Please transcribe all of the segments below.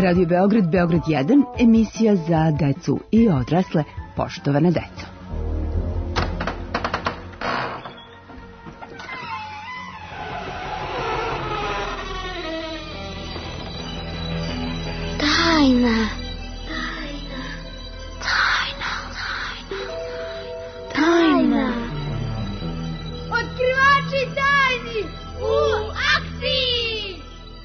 Radio Beograd, Beograd 1, emisija za decu i odrasle, poštovana deco. Tajna. Otkrivači tajni u akciji!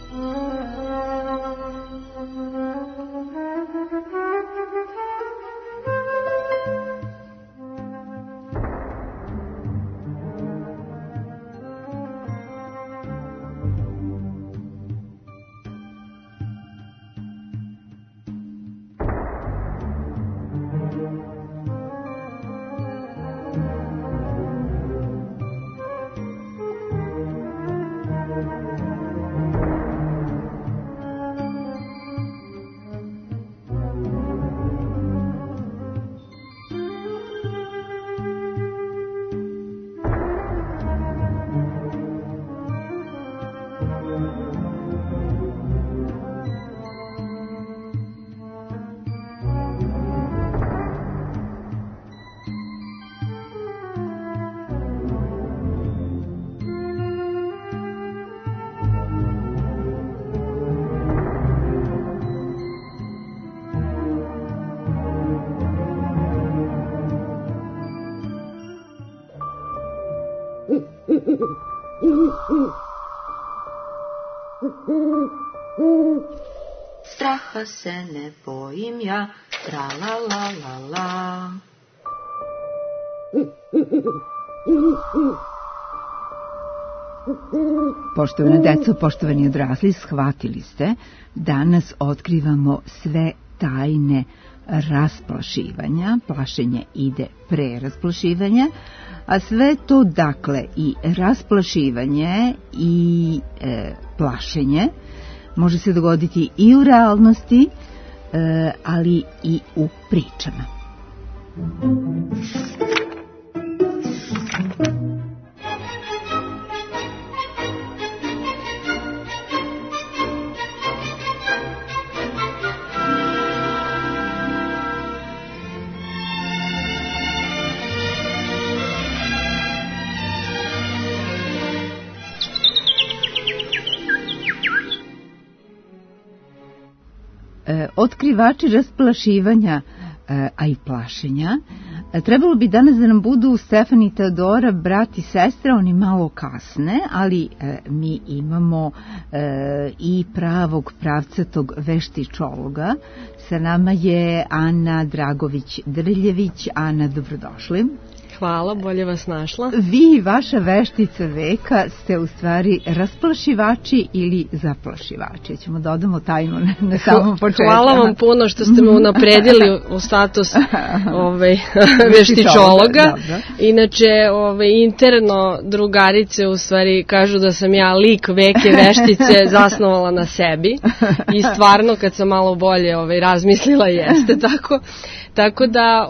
Straha se ne bojim ja, tra la la la la. Poštovana deco, poštovani odrasli, shvatili ste, danas otkrivamo sve tajne rasplašivanja, plašenje ide pre rasplašivanja, a sve to, dakle, i rasplašivanje i plašenje može se dogoditi i u realnosti, ali i u pričama. Otkrivači rasplašivanja, a i plašenja, trebalo bi danas da nam budu Stefan i Teodora, brat i sestra, oni malo kasne, ali mi imamo i pravog pravcatog veštičologa. Sa nama je Ana Dragović-Drljević. Ana, dobrodošli. Hvala, bolje vas našla. Vi i vaša veštica veka ste u stvari rasplašivači ili zaplašivači. Ćemo da odamo tajnu na samom početku. Hvala vam puno što ste me unapredili u status veštičologa. Inače, interno drugarice u stvari kažu da sam ja lik veke veštice zasnovala na sebi i stvarno kad sam malo bolje razmislila jeste tako. Tako da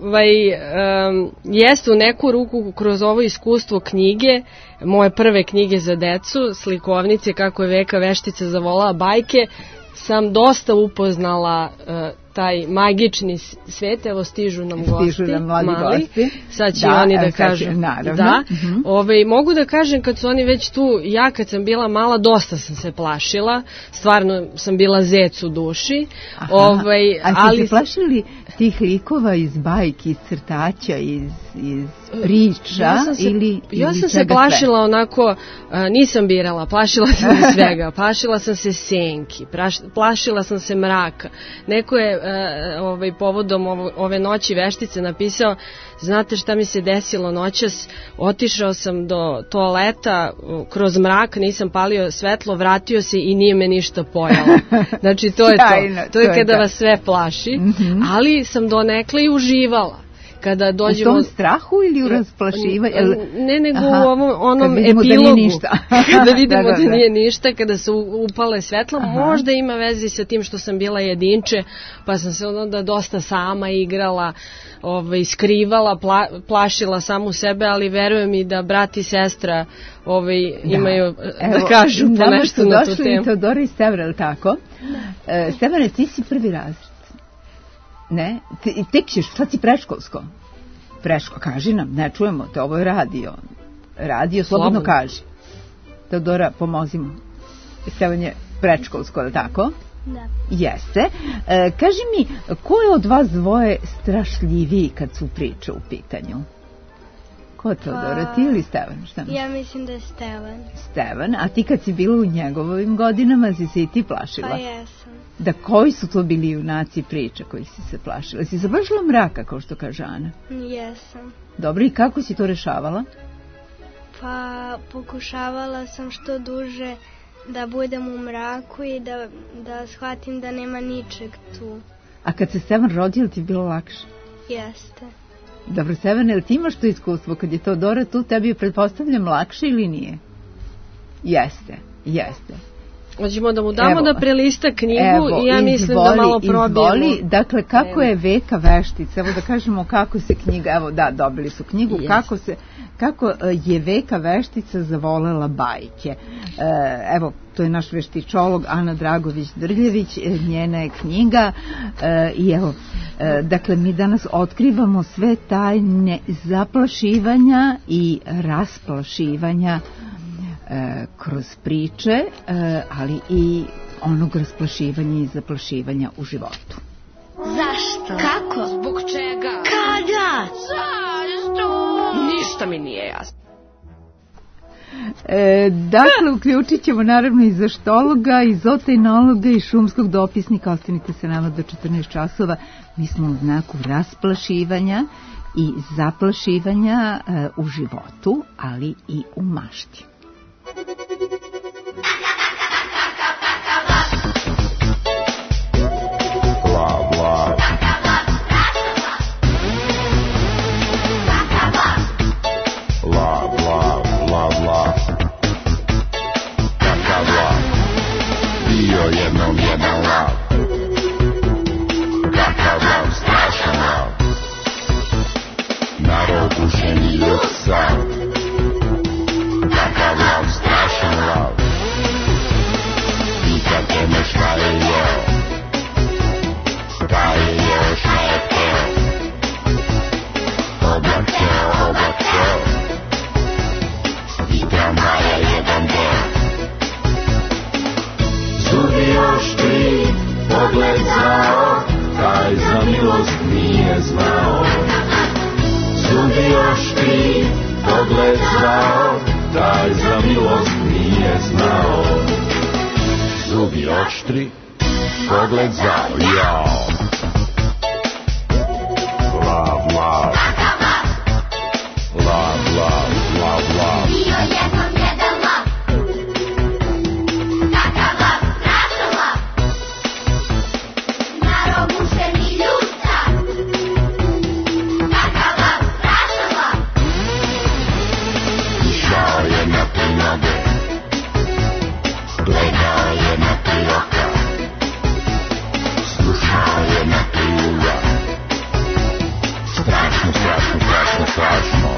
jeste u neku ruku kroz ovo iskustvo knjige, moje prve knjige za decu, slikovnice kako je veka veštica zavolela bajke, sam dosta upoznala taj magični svet. Evo stižu nam gosti. Stižu nam mladi gosti. Sad će oni da kažu. Da. Mogu da kažem kad su oni već tu, ja kad sam bila mala dosta sam se plašila. Stvarno sam bila zec u duši. A ste se plašili tih likova iz bajki, iz crtaća, iz priča? Ja sam se plašila onako, nisam birala, plašila sam se svega. Plašila sam se senki, plašila sam se mraka. Neko je povodom ove noći veštice napisao, znate šta mi se desilo noćas, otišao sam do toaleta kroz mrak, nisam palio svetlo, vratio se i nije me ništa pojalo. Znači to je to. To je kada vas sve plaši, ali sam donekle i uživala. kada dođemo... U tom strahu ili u rasplašivanju? Ne, nego u onom epilogu. Kada vidimo da nije ništa, kada se upale svetla, možda ima veze sa tim što sam bila jedinče, pa sam se onda dosta sama igrala, skrivala, plašila samu sebe, ali verujem i da brat i sestra imaju, da kažu po nešto na tu temu. Došli Teodora i Stevana, ili tako? Stevane, ti si prvi razred. Ne? Tek ćeš, sad si predškolsko. Kaži nam, ne čujemo te, ovo je radio. Radio, slobodno kaži. Teodora, pomozimo. Stevan je predškolsko, ili tako? Da. Jeste. Kaži mi, ko je od vas dvoje strašljiviji kad su priče u pitanju? Ko je Teodora, ti ili Stevan? Ja mislim da je Stevan. Stevan, a ti kad si bila u njegovim godinama, si se i ti plašila? Pa jesam. Da, koji su to bili junaci priča kojih si se plašila? Si se plašila mraka, kao što kaže Ana? Jesam. Dobro, i kako si to rešavala? Pa pokušavala sam što duže da budem u mraku i da shvatim da nema ničeg tu. A kad se Stevan rodio, ti je bilo lakše? Jeste. Dobro, Stevan, jel ti imaš to iskustvo kad je Teodora tu, tebi je pretpostavljam lakše ili nije? Jeste. Hoćemo da mu damo da prelista knjigu i ja mislim da malo probijemo. Dakle, kako je Veka veštica, evo da kažemo kako se knjiga, evo da, dobili su knjigu, kako je Veka veštica zavolela bajke. Evo, to je naš veštičolog Ana Dragović-Drljević, njena je knjiga i evo, dakle, mi danas otkrivamo sve tajne zaplašivanja i rasplašivanja kroz priče, ali i onog rasplašivanja i zaplašivanja u životu. Zašto? Kako? Zbog čega? Kada? Zašto? Ništa mi nije jasno. Dakle, uključit ćemo naravno i zaštologa, i zootehnologa i šumskog dopisnika. Ostanite sa nama do 14 časova. Mi smo u znaku rasplašivanja i zaplašivanja u životu, ali i u mašti. Jednom jedan lav, kakav lav, strašan lav, narod ušeni ljudca, kakav lav, strašan lav, pitate me šta je jeo, šta je teo, oblak teo, i tramvaja jedan deo. Zubi oštri, pogled zao, taj za milost nije znao. Zubi oštri, pogled zao, taj za milost nije znao. Zubi oštri, pogled zao, jao. Lav, lav, lav, lav, lav, lav. Bio jednom jedan lav. Kakav lav, strašan lav. Narobušeni ljudca. Kakav lav, strašan lav. Išao je na tri noge, gledao je na tri oka, slušao je na tri uga. Strašno, strašno, strašno, strašno.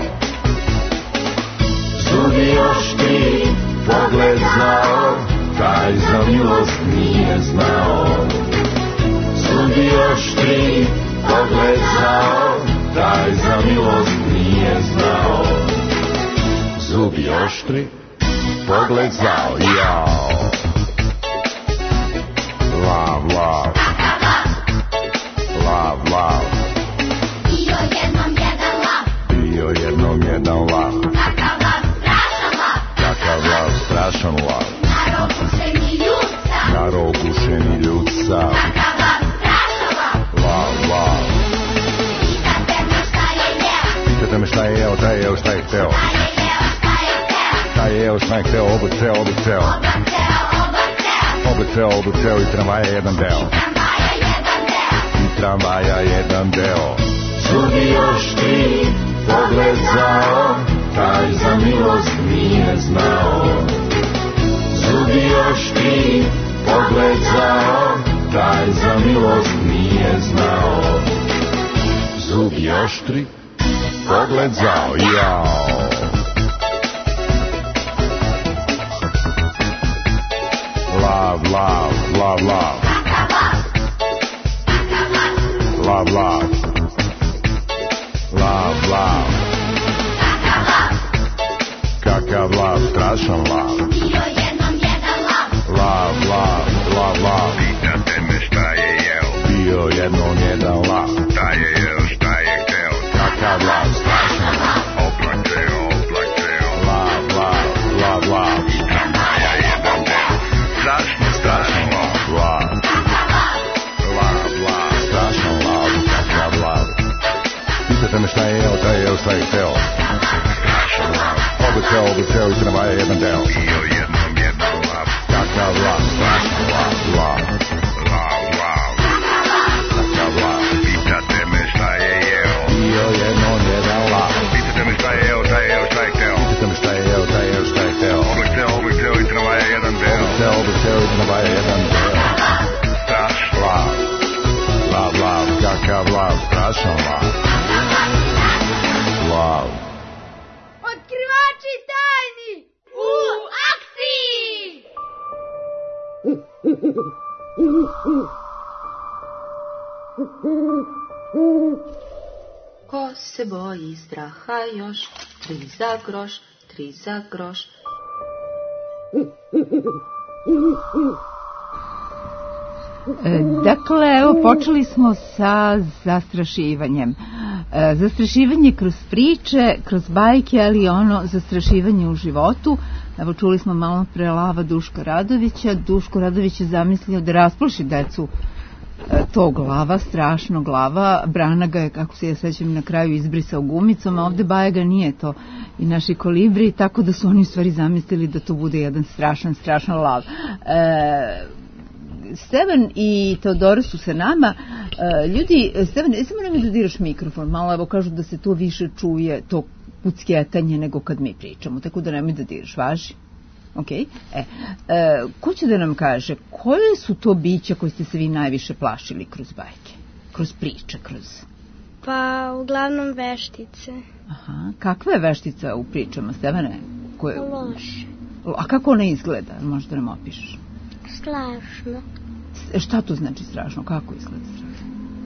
Zubi oštri, pogled znao, taj za milost nije znao. Zubi oštri, pogled znao, taj za milost nije znao. Zubi oštri, pogled znao, jao. Lav, lav, lav, lav. Bio jednom jedan lav. Bio jednom jedan lav, Kakav lav, strašan lav. kakav lav, strašan lav. Narobušeni ljudca. Narobušeni ljudca, Kakav lav, strašan lav. lav, lav. Pitate me šta je jeo. Pitate me šta je jeo, taj je jeo šta je hteo. Taj je jeo šta je hteo, oblik ceo, oblik ceo. Oblik ceo, oblik ceo i tramvaja jedan deo. I tramvaja jedan deo. Zubi oštri, zubi oštri, pogled zao, jao. Love, love, love, love. Love, love. Love, love. Kakav lav, strašan lav. Bio jednom jedan lav. Love, love, love, love. Pitate me šta je jeo. Bio jednom jedan lav. Šta je jeo, šta je hteo. Kakav lav, strašan lav. Oblak ceo, oblak ceo. Love, love, love, love. I tramvaja jedan deo. Strašan lav. Love. Love, love, strašan lav. Kakav lav. Pitate me šta je jeo, šta je hteo. Strašan lav. Oblik ceo i tramvaja jedan deo. Bio jednom jedan lav. Kakav lav, strašan lav. Love. Lav, lav. Kakav lav. Pitate me šta je jeo. Bio jednom jedan lav. Pitate me šta je jeo, šta je jeo, šta je hteo. Pitate me šta je jeo, šta je hteo. Oblik ceo i tramvaja jedan deo. Oblik ceo i tramvaja jedan deo. Strašan Lav. Lav, lav, kakav lav, strašan lav. Lav. Otkrivači tajni u akciji! Ko se boji straha još? 3 za groš, 3 za groš. Dakle, evo, počeli smo sa zastrašivanjem. Zastrašivanje kroz priče, kroz bajke, ali ono zastrašivanje u životu. Evo, čuli smo malo pre lava Duška Radovića. Duško Radović je zamislio da rasplaši decu tog lava, strašnog lava. Brana ga je, kako se ja sećam, na kraju izbrisao gumicom, a ovde Bajaga nije to i naši kolibri, tako da su oni u stvari zamislili da to bude jedan strašan lav. Stevan i Teodora su sa nama. Ljudi, Stevan, samo nemoj da diraš mikrofon, malo, evo kažu da se to više čuje, to puckjetanje nego kad mi pričamo, tako da nemoj da diraš, važi? Ok. Ko će da nam kaže, koje su to bića koje ste se vi najviše plašili kroz bajke, kroz priče, kroz... Pa, uglavnom veštice. Aha, kakva je veštica u pričama, Stevane? Loše. A kako ona izgleda, možda nam opišeš? Strašno. Šta to znači strašno? Kako izgleda strašno?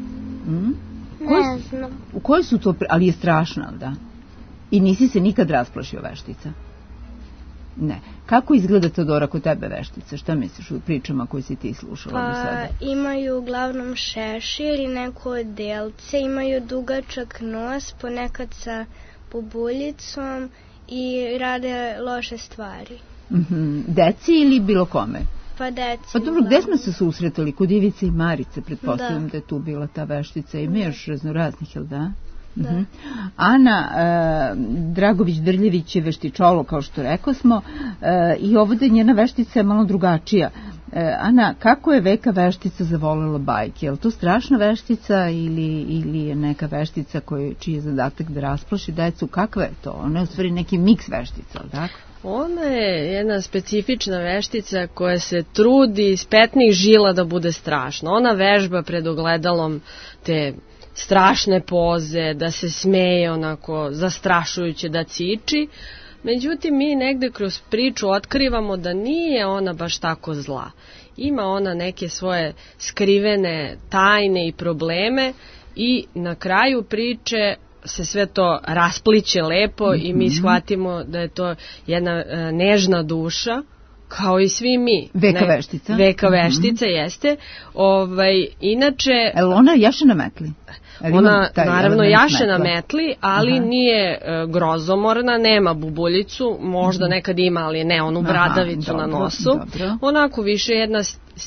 Ne znam. U kojoj su to... Ali je strašna, da? I nisi se nikad rasplašio veštica? Ne. Kako izgleda, Teodora, kod tebe veštica? Šta misliš u pričama koje si ti slušala do sada? Pa imaju uglavnom šešir i neko odelce, imaju dugačak nos, ponekad sa bubuljicom i rade loše stvari. Deci ili bilo kome? Pa deci. Pa dobro, gde smo se susretali? Kod Ivice i Marice, pretpostavljam da je tu bila ta veštica. Ima još raznoraznih, jel da? Da. Ana Dragović-Drljević je veštičolo, kao što rekao smo, i ovdje njena veštica je malo drugačija. Ana, kako je Veka veštica zavolela bajke? Je li to strašna veštica ili je neka veštica čiji je zadatak da rasplaši decu? Kakva je to? Ona je u stvari neki miks veštica, ali tako? Ona je jedna specifična veštica koja se trudi iz petnih žila da bude strašna. Ona vežba pred ogledalom te strašne poze, da se smeje onako zastrašujuće, da ciči. Međutim, mi negde kroz priču otkrivamo da nije ona baš tako zla. Ima ona neke svoje skrivene tajne i probleme i na kraju priče se sve to raspliće lepo i mi shvatimo da je to jedna nežna duša, kao i svi mi. Veka veštica. Veka veštica, jeste. Inače... Jel ona jaše na metli? Ona naravno jaše na metli, ali nije grozomorna, nema bubuljicu, možda nekad ima, ali ne onu bradavicu na nosu. Onako više jedna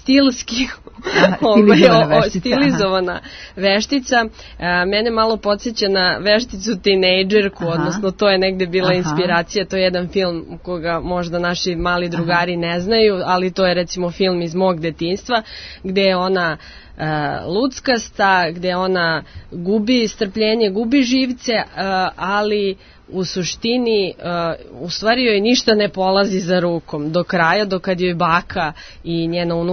stilizovana veštica. Mene malo podsjeća na vešticu tinejdžerku, odnosno to je negde bila inspiracija, to je jedan film koga možda naši mali drugari ne znaju, ali to je recimo film iz mog detinjstva, gde je ona luckasta, gde ona gubi strpljenje, gubi živce, ali u suštini u stvari joj ništa ne polazi za rukom do kraja, dokad joj baka i njena unuka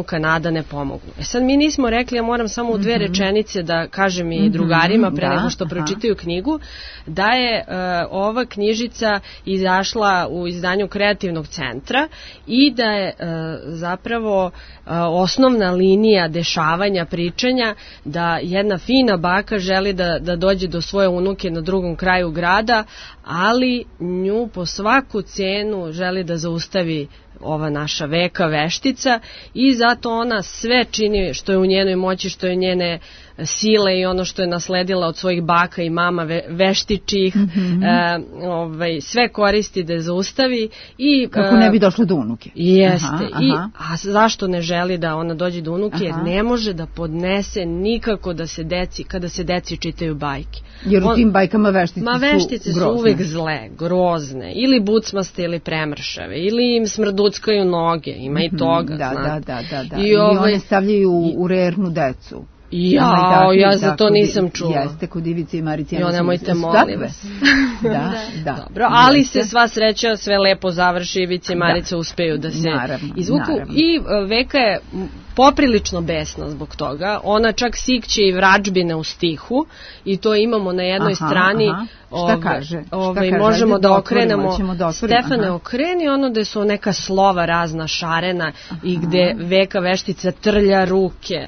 unuka nada ne pomognu. Sad mi nismo rekli, ja moram samo u 2 rečenice da kažem i drugarima pre nego što pročitaju knjigu, da je ova knjižica izašla u izdanju Kreativnog centra i da je zapravo osnovna linija dešavanja, pričanja, da jedna fina baka želi da dođe do svoje unuke na drugom kraju grada, ali nju po svaku cenu želi da zaustavi ova naša veka veštica i zato ona sve čini što je u njenoj moći, što je njene sile i ono što je nasledila od svojih baka i mama veštičih, sve koristi da je zaustavi. I, kako ne bi došlo do unuke. Jeste. A zašto ne želi da ona dođe do unuke? Jer ne može da podnese nikako da se kada se deci čitaju bajke. Jer u tim bajkama veštice su uvek zle, grozne, ili bucmaste ili premršave, ili im smrduckaju noge, ima i toga. Da. I one stavljaju u rernu decu. Ja za to nisam čula. Jeste, kod Ivice i Marice. Nemojte, molim vas. Da. Dobro, ali se sva sreća, sve lepo završi, Ivice i Marice uspeju da se izvuku. I Veka je poprilično besna zbog toga. Ona čak sikće i vračbine u stihu i to imamo na jednoj strani. Šta kaže? Možemo da okrenemo. Stefane, okreni ono gde su neka slova razna šarena i gde Veka veštica trlja ruke.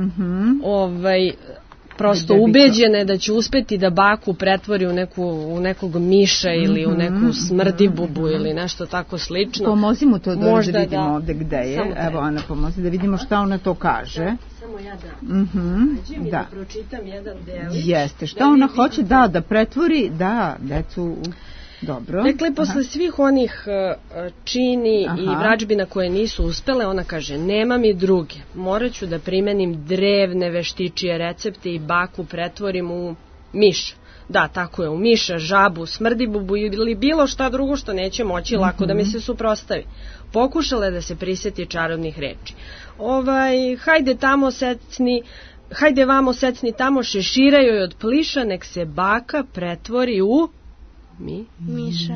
Prosto ubeđene da će uspeti da baku pretvori u nekog miša ili u neku smrdibubu ili nešto tako slično. Pomozi mu to da vidimo ovde gde je. Evo, Ana, pomozi da vidimo šta ona to kaže. Samo ja da pročitam jedan delić. Jeste, šta ona hoće da pretvori, decu... Dobro. Dakle, posle svih onih čini i vračbina koje nisu uspele, ona kaže, nema mi druge, morat ću da primenim drevne veštičije recepte i baku pretvorim u miša. Da, tako je, u miša, žabu, smrdibubu ili bilo šta drugo što neće moći lako da mi se suprostavi. Pokušala je da se priseti čarobnih reči. Hajde vamo secni tamo, šeširaju joj od pliša, nek se baka pretvori u... Miša.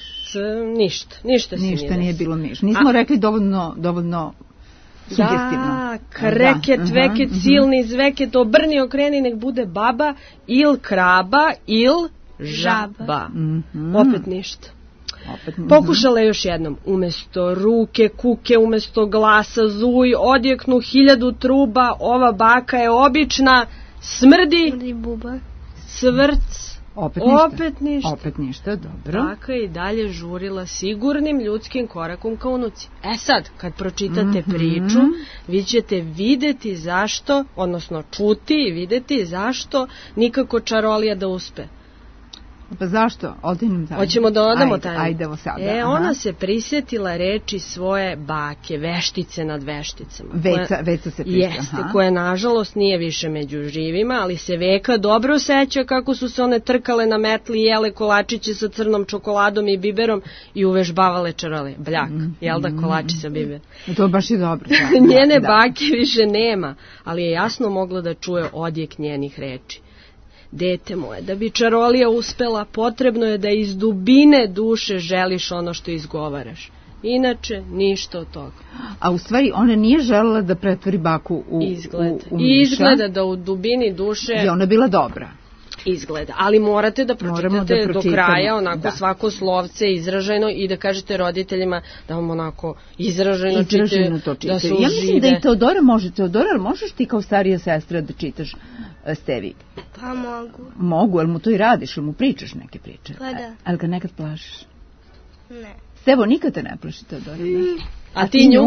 Ništa nije bilo miš. Nismo rekli dovoljno sugestivno. Da, kreket, veket, silni, zveket, obrni, okreni, nek bude baba, il kraba, il žaba. Opet ništa. Pokušala je još jednom. Umesto ruke, kuke, umesto glasa, zuj, odjeknu 1000 truba, ova baka je obična, smrdi, svrc, Opet ništa, dobro. Baka je i dalje žurila sigurnim ljudskim korakom ka unuci. Sad, kad pročitate priču, vi ćete videti zašto, odnosno čuti i videti zašto nikako čarolija da uspe. Pa zašto? Hoćemo da odamo tajnu. Ajde, evo sada. Ona se prisjetila reči svoje bake, veštice nad vešticama. Veca se prisjetila. Jeste, koja nažalost nije više među živima, ali se Veka dobro seća kako su se one trkale na metli, jele kolačiće sa crnom čokoladom i biberom i uvežbavale čarolije. Bljak, jel da, kolači sa biberom. To baš je dobro. Njene bake više nema, ali je jasno mogla da čuje odjek njenih reči. Dete moje, da bi čarolija uspela, potrebno je da iz dubine duše želiš ono što izgovaraš. Inače, ništa od toga. A u stvari, ona nije želela da pretvori baku u miša. Izgleda da u dubini duše... Je ona bila dobra. Izgleda, ali morate da pročitate do kraja onako svako slovce izraženo i da kažete roditeljima da vam onako izraženo čitaju, da su ja mislim da i Teodora može. Teodora, možeš ti kao starija sestra da čitaš Stevi? Pa mogu. Mogu, ali mu to i radiš, ili mu pričaš neke priče? Pa da. Ali ga nekad plašiš? Ne. Stevo, nikad te ne plaši Teodora? A ti nju?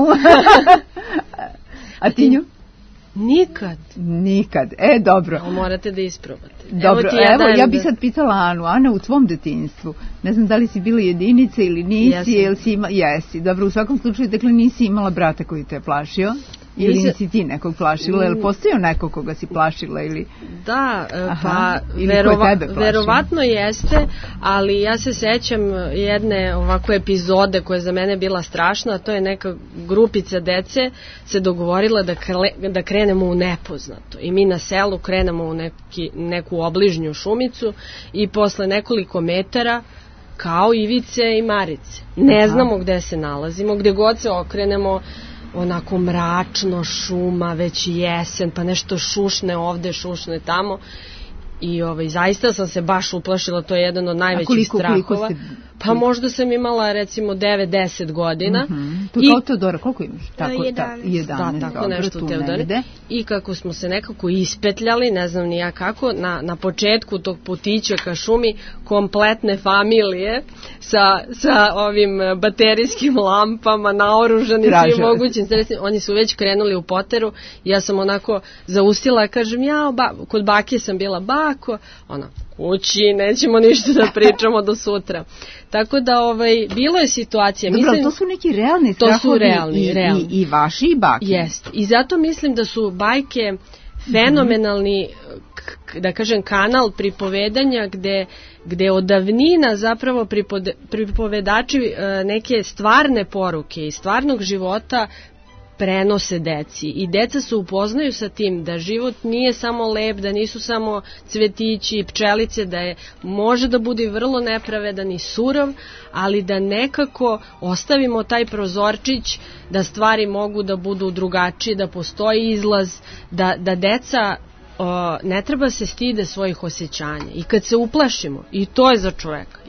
A ti nju? Nikad. Dobro. Morate da isprobate. Dobro, evo ja bi sad pitala Anu. Ana, u tvom detinjstvu, ne znam da li si bila jedinica ili nisi, jesi. Dobro, u svakom slučaju, dakle, nisi imala brata koji te je plašio? Ili nisi ti nekog plašila? Je li postojao neko koga si plašila? Da, pa verovatno jeste, ali ja se sećam jedne ovako epizode koja je za mene bila strašna, a to je neka grupica dece se dogovorila da krenemo u nepoznato. I mi na selu krenemo u neku obližnju šumicu i posle nekoliko metara kao Ivice i Marice. Ne znamo gde se nalazimo, gde god se okrenemo, onako mračno, šuma, već jesen, pa nešto šušne ovde, šušne tamo. I zaista sam se baš uplašila, to je jedan od najvećih strahova. Pa možda sam imala recimo 9-10 godina. To kao Teodora, koliko imaš? 11. Da, tako nešto u Teodore. I kako smo se nekako ispetljali, ne znam ni ja kako, na početku tog putića ka šumi, kompletne familije sa ovim baterijskim lampama, naoružani svim mogućim sredstvima, oni su već krenuli u poteru. Ja sam onako zaustila, kažem, kod bake sam bila, bako, kući, nećemo ništa da pričamo do sutra. Tako da bilo je situacija. Dobro, mislim, to su neki realni strahovi. To su realni. I vaši i baki. Jest. I zato mislim da su bajke fenomenalni, da kažem, kanal pripovedanja gde od davnina zapravo pripovedači neke stvarne poruke iz stvarnog života prenose deci i deca se upoznaju sa tim da život nije samo lep, da nisu samo cvetići i pčelice, da može da bude vrlo nepravedan i surov, ali da nekako ostavimo taj prozorčić da stvari mogu da budu drugačije, da postoji izlaz, da deca ne treba se stide svojih osjećanja i kad se uplašimo, i to je za čoveka,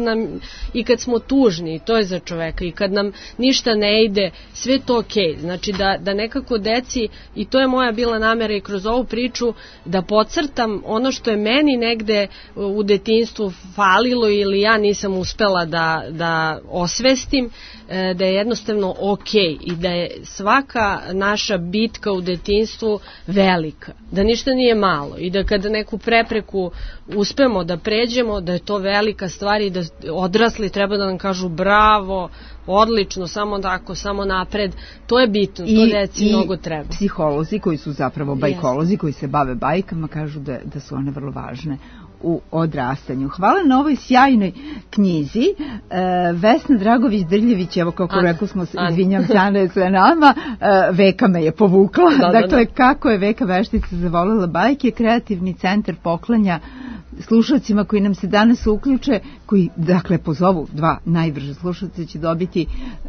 i kad smo tužni, i to je za čoveka, i kad nam ništa ne ide, sve to okej. Znači da nekako deci, i to je moja bila namera i kroz ovu priču, da podcrtam ono što je meni negde u detinjstvu falilo ili ja nisam uspela da osvestim, da je jednostavno okej i da je svaka naša bitka u detinjstvu velika, da ništa nije malo i da kada neku prepreku uspemo da pređemo, da je to velika stvar i da odrasli treba da nam kažu bravo, odlično, samo tako, samo napred. To je bitno, to deci mnogo treba. I psiholozi koji su zapravo bajkolozi, koji se bave bajkama, kažu da su one vrlo važne u odrastanju. Hvala na ovoj sjajnoj knjizi. Vesna Dragović-Drljević, evo kako rekao smo, izvinjam se, Ana je sve nama, Veka me je povukla. Dakle, kako je Veka Veštica zavolela bajke, kreativni centar poklanja slušalcima koji nam se danas uključe, koji, dakle, pozovu dva najbrže slušalce, će dobiti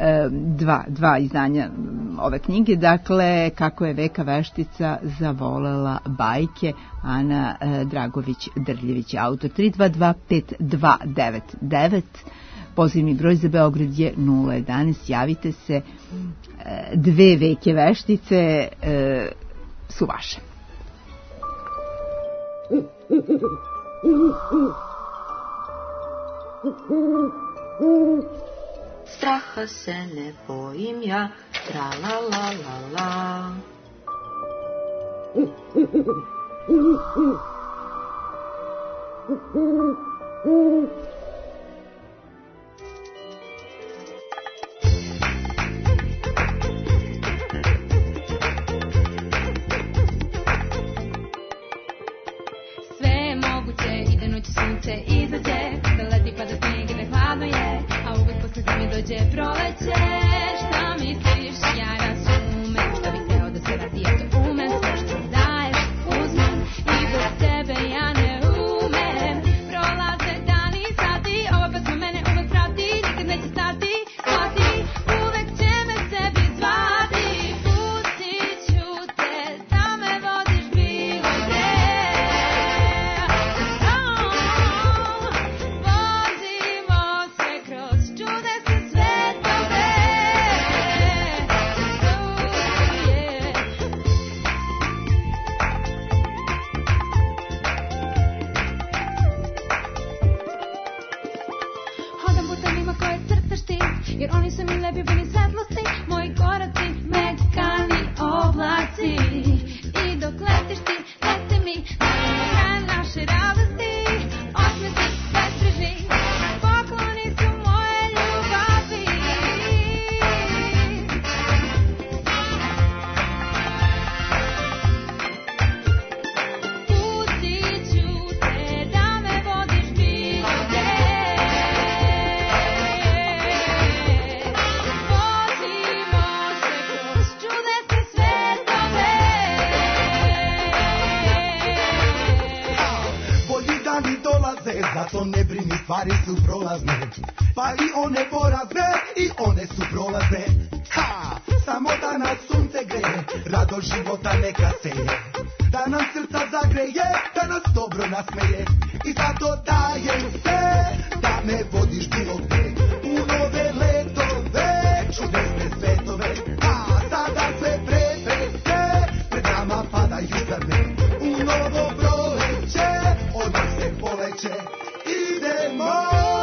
dva izdanja ove knjige. Dakle, kako je Veka Veštica zavolela bajke, Ana Dragović-Drljević, autor. 322-5299, pozivni broj za Beograd je 011, javite se, dve Veke Veštice su vaše. Straha se ne bojim ja, tra la la la la. Sunce izađe, da leti pa da snijeg i da hladno je, a uvek posle zime dođe proleće. Šta misliš, ja razumem, šta bih hteo da se radi, ja to umem, sve što mi daješ, uzmem, i bez tebe ja ne umem. Prolaze dani i sati, ova pesma mene uvek prati, nikad neće stati, shvati, uvek će me sebi zvati. Pustit ću te, da me vodiš bilo gde. Jer oni su mi lepi puni svetlosti, moji koraci mekani oblaci. I dok letiš ti, leti mi na kraj naše radosti. Osmesi bezbrižni, pokloni su moje ljubavi. Pustit ću te da me vodiš bilo gde. Vozimo se kroz čudesne svetove. dolaze, zato ne brini, stvari su prolazne. Pa i one porazne, i one su prolazne. Ha, samo da nas sunce greje, rado života neka seje. Da nam srca zagreje, da nas dobro nasmeje. I zato dajem sve, da me vodiš bilo gde. U nove letove, čudesne svetove. A sada sve prepreke, pred nama padaju zrne. U novo proleće, od nas se poleće. Idemo!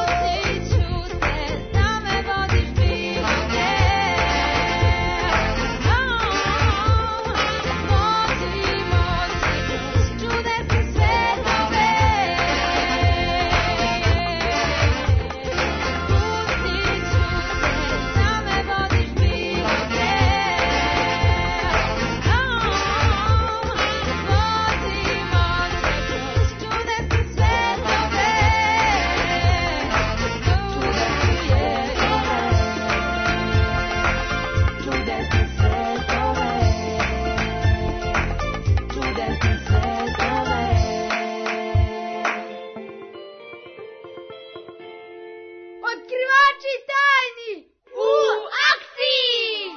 Otkrivači tajni u akciji!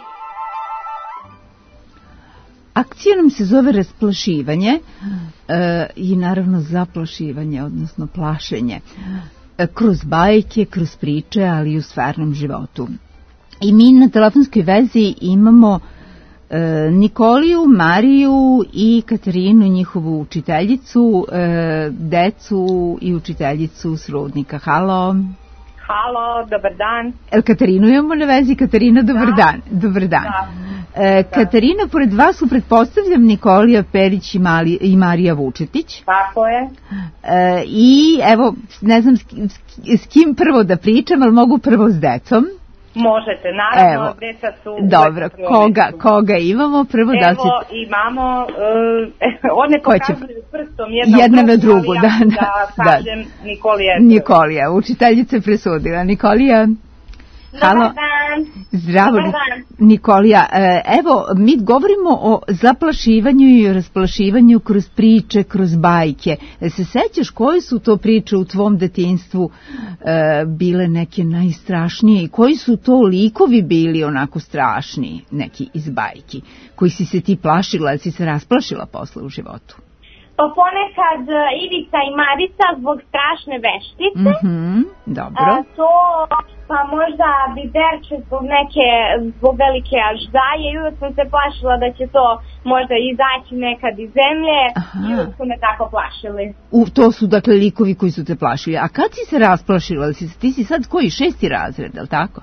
Akcija nam se zove rasplašivanje i naravno zaplašivanje, odnosno plašenje. Kroz bajke, kroz priče, ali i u stvarnom životu. I mi na telefonskoj vezi imamo Nikoliju, Mariju i Katarinu, njihovu učiteljicu, decu i učiteljicu s Rudnika. Halo. Halo, dobar dan. Katarinu imamo na vezi. Katarina, dobar dan. Dobar dan. Katarina, pored vas su, pretpostavljam, Nikolija Perić i Marija Vučetić. Tako je. I evo, ne znam s kim prvo da pričam, ali mogu prvo s decom. Možete, naravno, evo, deca su... Dobro, koga imamo? Prvo evo, da si... imamo, one pokazuju prstom jedna na drugu, da kažem Nikolija. Nikolija, učiteljica je presudila. Nikolija? Dobar dan. Zdravo, Nikolija. Evo, mi govorimo o zaplašivanju i o rasplašivanju kroz priče, kroz bajke. Se sećaš koje su to priče u tvom detinjstvu bile neke najstrašnije i koji su to likovi bili onako strašni, neki iz bajki, koji si se ti plašila, ali si se rasplašila posle u životu? Pa ponekad Ivica i Marica zbog strašne veštice. Dobro. To, pa možda Biberče zbog velike aždaje. I uvijek sam se plašila da će to možda izaći nekad iz zemlje. I uvijek su me tako plašili. To su dakle likovi koji su te plašili. A kad si se rasplašila? Ti si sad koji, 6. razred, je li tako?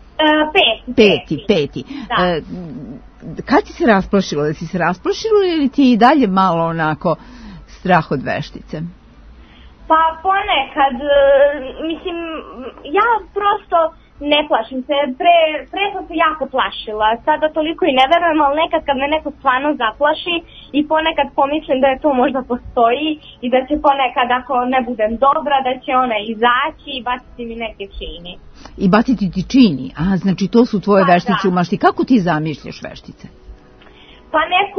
Peti. Da. Kad si se rasplašila? Da si se rasplašila ili ti i dalje malo onako strah od veštice? Pa ponekad, mislim, ja prosto ne plašim se, pre sam se jako plašila, sada toliko i ne verujem, ali nekad kad me neko stvarno zaplaši i ponekad pomislim da je to možda postoji i da će ponekad ako ne budem dobra, da će ona izaći i baciti mi neke čini. I baciti ti čini? A, znači to su tvoje veštice u mašti. Kako ti zamišljaš veštice? Pa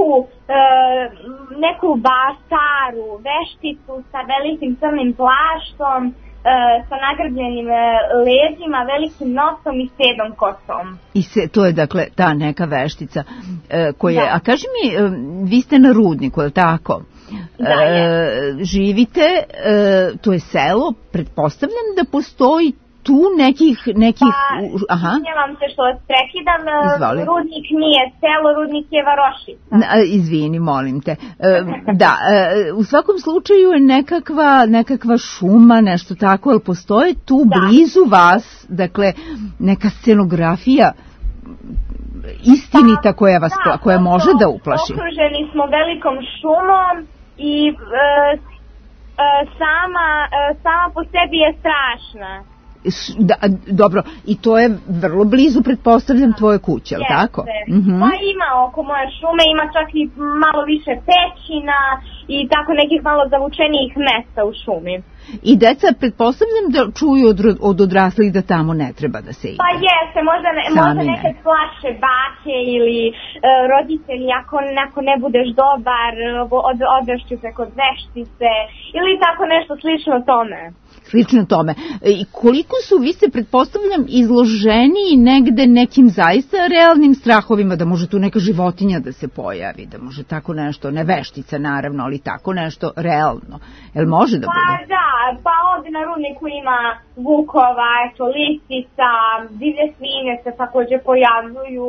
neku staru vešticu sa velikim crnim plaštom, sa nagrbljenim leđima, velikim nosom i sedom kosom. To je dakle ta neka veštica koja... Da. A kaži mi, vi ste na Rudniku, je li tako? Da, je. Živite, to je selo, pretpostavljam da postoji tu nekih... Pa, izvinjavam se što vas prekidam. Izvoli. Rudnik nije selo, Rudnik je varošica. Izvini, molim te. Da, u svakom slučaju je nekakva šuma, nešto tako, ali postoje tu blizu vas, dakle, neka scenografija istinita koja može da uplaši. Okruženi smo velikom šumom i sama po sebi je strašna. Dobro, i to je vrlo blizu, pretpostavljam, tvoje kuće, ali tako? Pa ima oko moje šume, ima čak i malo više pećina i tako nekih malo zavučenijih mesta u šumi. I deca, pretpostavljam da čuju od odraslih da tamo ne treba da se ide. Pa jeste, možda nekad plaše bake ili roditelji, ako ne budeš dobar, odvešću se kod veštice ili tako nešto slično tome. Slično tome. I koliko su, vi ste, pretpostavljam, izloženi negde nekim zaista realnim strahovima, da može tu neka životinja da se pojavi, da može tako nešto, ne veštica naravno, ali tako nešto realno. Jel može da bude? Pa da, pa ovdje na rudniku ima vukova, lisica, divlje svinje se također pojavljuju,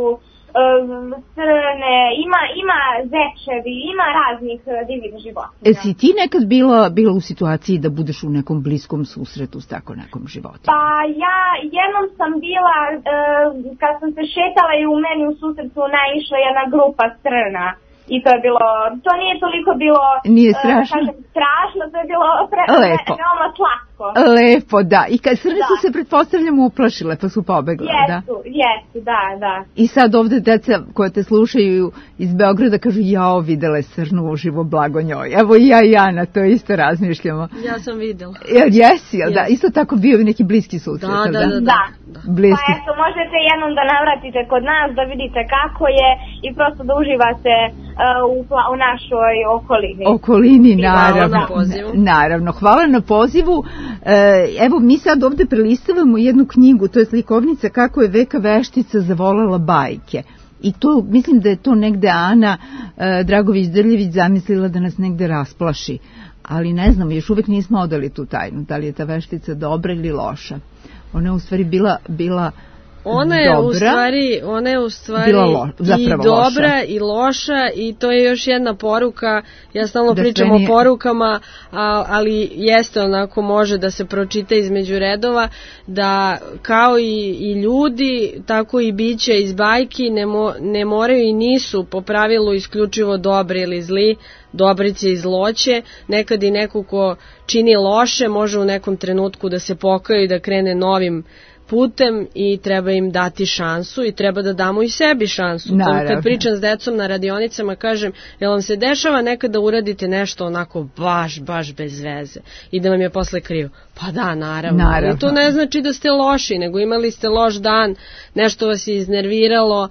crne, ima zečevi, ima raznih divnih životinja. Si ti nekad bila u situaciji da budeš u nekom bliskom susretu s tako nekom životinjom? Pa ja jednom sam bila, kad sam se šetala i u meni u susretu naišla jedna grupa crna. I to je bilo, to nije toliko bilo strašno, to je bilo veoma slatko. Lepo, da. I kad crne su se, pretpostavljam, uplašile pa su pobegle, da? Jesu, da. I sad ovde deca koje te slušaju iz Beograda kažu, jao, videla je crnu uživo, blago njoj. Evo i ja i Ana to isto razmišljamo. Ja sam videla. Jesi, da? Isto tako bio neki bliski susret, da. Bliski. Pa eto, možete jednom da navratite kod nas, da vidite kako je i prosto da uživate u našoj okolini, naravno. Hvala na pozivu. Evo, mi sad ovde prelistavamo jednu knjigu, to je slikovnica Kako je Veka Veštica zavolela bajke. I to, mislim da je to negde Ana Dragović-Drljević zamislila da nas negde rasplaši. Ali ne znam, još uvek nismo odali tu tajnu, da li je ta veštica dobra ili loša. Ona je u stvari bila Ona je u stvari i dobra i loša i to je još jedna poruka, ja stalno pričam o porukama, ali jeste onako, može da se pročita između redova, da kao i ljudi, tako i bića iz bajki ne moraju i nisu po pravilu isključivo dobri ili zli, dobrice i zloće, nekad i neko ko čini loše može u nekom trenutku da se pokaje i da krene novim putem i treba im dati šansu i treba da damo i sebi šansu. Kad pričam s decom na radionicama kažem, jel vam se dešava nekad da uradite nešto onako baš bez veze i da vam je posle krivo? Pa da, naravno. I to ne znači da ste loši, nego imali ste loš dan, nešto vas je iznerviralo,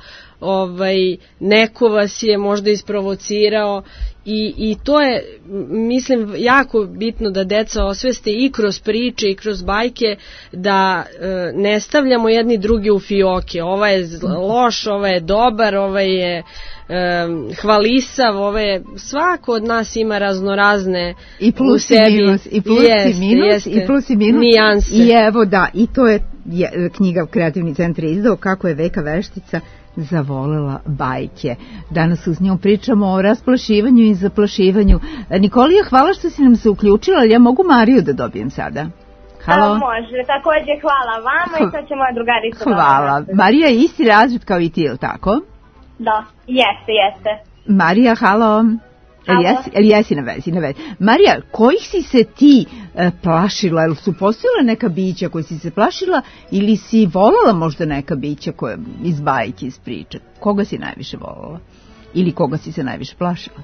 neko vas je možda isprovocirao i to je, mislim, jako bitno da deca osveste i kroz priče i kroz bajke da ne stavljamo jedni drugi u fioke. Ova je loš, ova je dobar, ova je hvalisav, svako od nas ima raznorazne i plus u sebi, i plus i minus nijanse. I evo da, i to je knjiga Kreativni centar izdao Kako je Veka Veštica zavolela bajke. Danas uz njom pričamo o rasplašivanju i zaplašivanju. Nikolija, hvala što si nam se uključila, ali ja mogu Mariju da dobijem sada. Halo? Može, također hvala vama i sad će moja drugarica. Hvala. Marija je isti razred kao i ti, je li tako? Da, jeste. Marija, halo. Jesi na vezi? Marija, kojih si se ti plašila? Ili su postojala neka bića koji si se plašila ili si volala možda neka bića koja iz bajke, iz priče? Koga si najviše volala? Ili koga si se najviše plašila?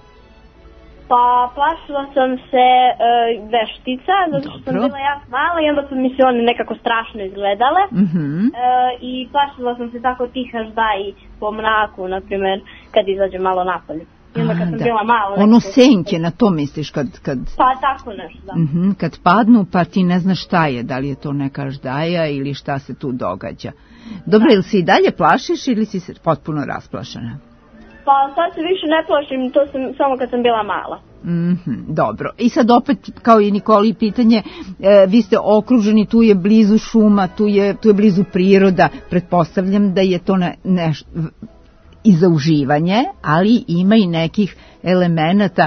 Pa plašila sam se veštica, zato što sam bila jako mala i onda su mi se one nekako strašno izgledale. I plašila sam se tako tihaždaji po mraku, na primjer, kad izađe malo napolje. Kad sam bila malo, ono senke, na to misliš kad... Pa tako nešto, da. Kad padnu pa ti ne znaš šta je, da li je to neka ždaja ili šta se tu događa. Dobro, ili si i dalje plašiš ili si potpuno rasplašena? Pa sad se više ne plašim, to sam samo kad sam bila mala. Dobro, i sad opet kao i Nikoli pitanje, vi ste okruženi, tu je blizu šuma, tu je blizu priroda, pretpostavljam da je to nešto i za uživanje, ali ima i nekih elemenata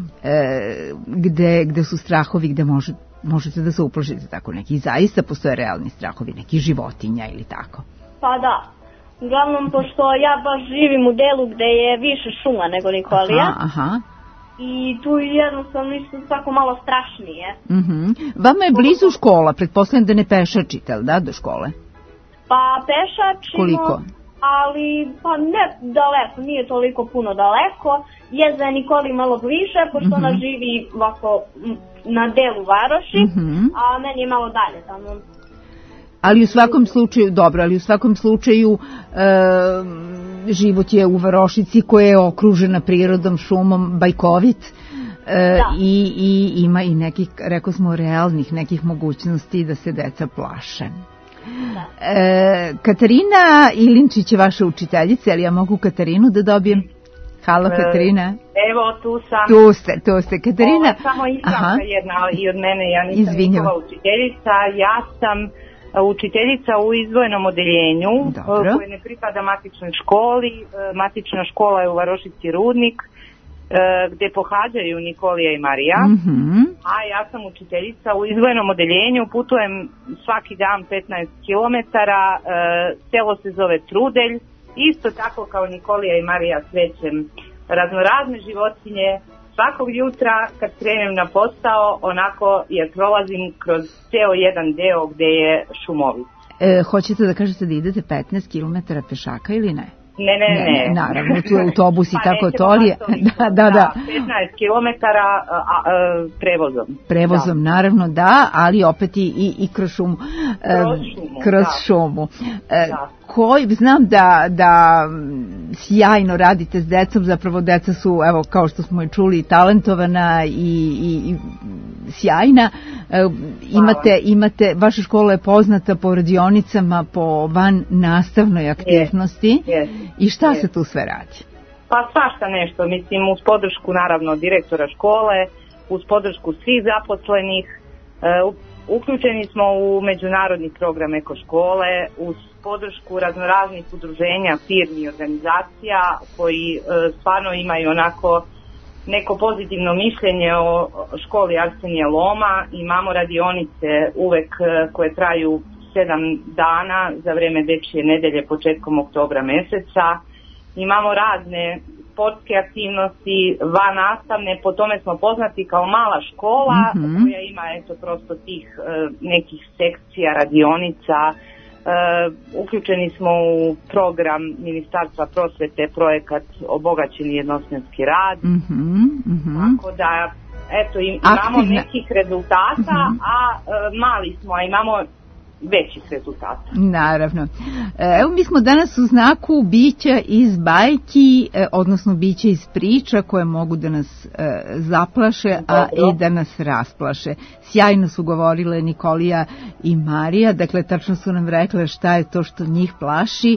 gde su strahovi, gde možete da se uplašite, tako neki zaista postoje realni strahovi, neki životinja ili tako. Pa da, uglavnom pošto ja baš živim u delu gde je više šuma nego Nikolija. i tu jednostavno isto tako malo strašnije. Vama je blizu škola, pretpostavljam da ne pešačite, da, do škole? Pa pešačimo. Koliko? Ali pa ne daleko, nije toliko puno daleko. Je za Nikoli malo bliže, pošto ona živi ovako na delu varoši, a meni je malo dalje tamo. Ali u svakom slučaju, dobro, ali u svakom slučaju život je u varošici koja je okružena prirodom, šumom, bajkovit i ima i nekih, rekao smo, realnih nekih mogućnosti da se deca plaše. Katarina Ilinčić je vaša učiteljica, ali ja mogu Katarinu da dobijem? Halo, Katarina. Evo, tu sam. Tu ste, Katarina. Samo ispravka jedna i od mene, ja nisam njihova učiteljica, ja sam učiteljica u izdvojenom odeljenju koje ne pripada matičnoj školi. Matična škola je u Varošici Rudnik, gde pohađaju Nikolija i Marija, a ja sam učiteljica u izdvojenom odeljenju, putujem svaki dan 15 km, selo se zove Trudelj, isto tako kao Nikolija i Marija srećem raznorazne životinje, svakog jutra kad krenem na posao, onako jer prolazim kroz ceo jedan deo gde je šumovit. Hoćete da kažete da idete 15 km pešaka ili ne? Ne. Naravno, tu je autobus i tako to, ali da. 15 kilometara prevozom. Naravno, da, ali opet i kroz šumu. Kroz šumu. Znam da sjajno radite s decom, zapravo deca su, evo, kao što smo i čuli, talentovana i sjajna. Imate, vaša škola je poznata po radionicama, po van nastavnoj aktivnosti. I šta se tu sve radi? Pa svašta nešto, mislim, uz podršku naravno direktora škole, uz podršku svih zaposlenih, uključeni smo u međunarodni program Eko škole, uz podršku raznoraznih udruženja, firmi i organizacija koji stvarno imaju onako neko pozitivno mišljenje o školi Arsenija Loma. Imamo radionice uvek koje traju 7 dana za vreme dečije nedelje početkom oktobra meseca. Imamo razne sportske aktivnosti, van nastavne, po tome smo poznati kao mala škola koja ima prosto tih nekih sekcija, radionica. Uključeni smo u program Ministarstva prosvete, projekat Obogaćeni jednosmjenski rad. Tako da, imamo nekih rezultata, a mali smo, a imamo većih rezultata. Naravno. Evo, mi smo danas u znaku bića iz bajki, odnosno bića iz priča koje mogu da nas zaplaše, a i da nas rasplaše. Sjajno su govorile Nikolija i Marija, dakle tačno su nam rekle šta je to što njih plaši.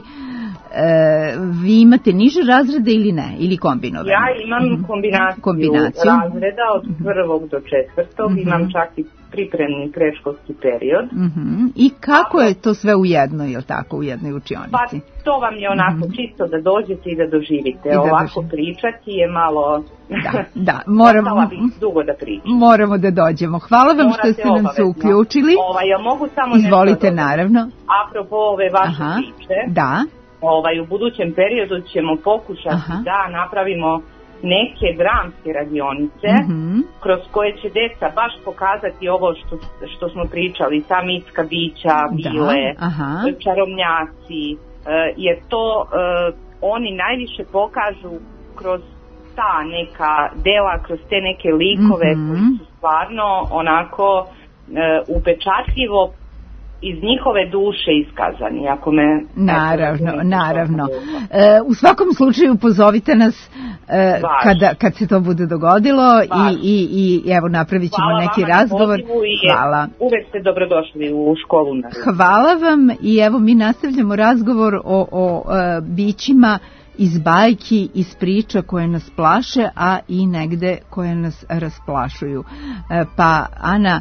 Vi imate niže razrede ili ne? Ili kombinovane? Ja imam kombinaciju razreda od 1. do 4. Imam čak i pripremni predškolski period. I kako je to sve u jednoj, je li tako, u jednoj učionici? Pa to vam je onako čisto da dođete i da doživite. Ovako pričati je malo... Da, moramo dugo da pričam. Moramo da dođemo. Hvala vam što ste nam se uključili. Ja mogu samo izvolite, naravno. Apropo ove vaše priče. Da. U budućem periodu ćemo pokušati da napravimo neke dramske radionice kroz koje će deca baš pokazati ovo što smo pričali, ta mitska bića, bile, čarobnjaci, jer to oni najviše pokažu kroz ta neka dela, kroz te neke likove koji su stvarno onako upečatljivo iz njihove duše iskazani, ako me... Naravno. U svakom slučaju pozovite nas kad se to bude dogodilo i evo napravit ćemo neki razgovor. Hvala. Uvek ste dobrodošli u školu. Hvala vam i evo mi nastavljamo razgovor o bićima iz bajki, iz priča koje nas plaše, a i negde koje nas rasplašuju. Pa, Ana,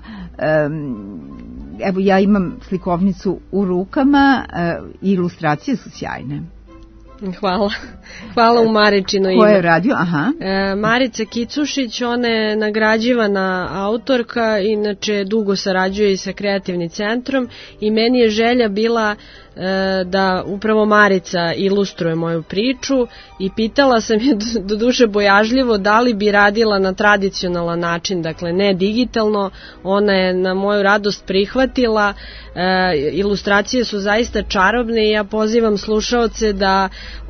evo ja imam slikovnicu u rukama, ilustracije su sjajne. Hvala u Maričino ime. Ko je radio? Aha. Marica Kicušić, ona je nagrađivana autorka, inače dugo sarađuje i sa Kreativnim centrom i meni je želja bila da upravo Marica ilustruje moju priču i pitala sam je do duše bojažljivo da li bi radila na tradicionalan način, dakle ne digitalno. Ona je na moju radost prihvatila. Ilustracije su zaista čarobne i ja pozivam slušaoce da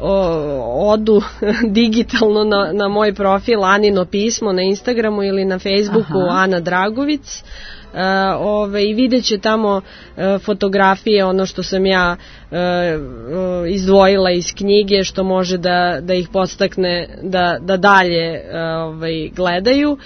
odu digitalno na moj profil Anino pismo na Instagramu ili na Facebooku. Aha. Ana Dragovic. I vidjet će tamo fotografije, ono što sam ja izdvojila iz knjige, što može da ih podstakne da dalje gledaju.